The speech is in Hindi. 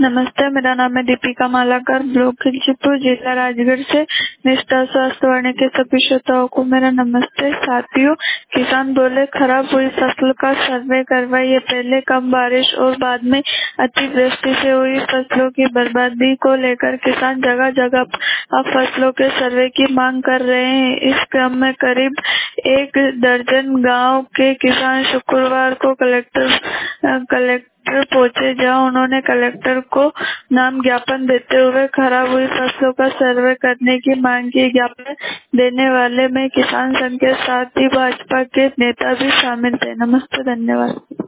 नमस्ते, मेरा नाम है दीपिका मालाकर, ब्लॉक खिलचीपुर, जिला राजगढ़ से। निष्ठा स्वास्थ्य वाणी के सभी श्रोताओं को मेरा नमस्ते। साथियों, किसान बोले खराब हुई फसल का सर्वे करवाइए। पहले कम बारिश और बाद में अतिवृष्टि से हुई फसलों की बर्बादी को लेकर किसान जगह जगह अब फसलों के सर्वे की मांग कर रहे हैं। इस क्रम में करीब 1 दर्जन गांव के किसान शुक्रवार को कलेक्टर पहुंचे, जहां उन्होंने कलेक्टर को नाम ज्ञापन देते हुए खराब हुई फसलों का सर्वे करने की मांग की। ज्ञापन देने वाले में किसान संघ के साथ ही भाजपा के नेता भी शामिल थे। नमस्ते, धन्यवाद।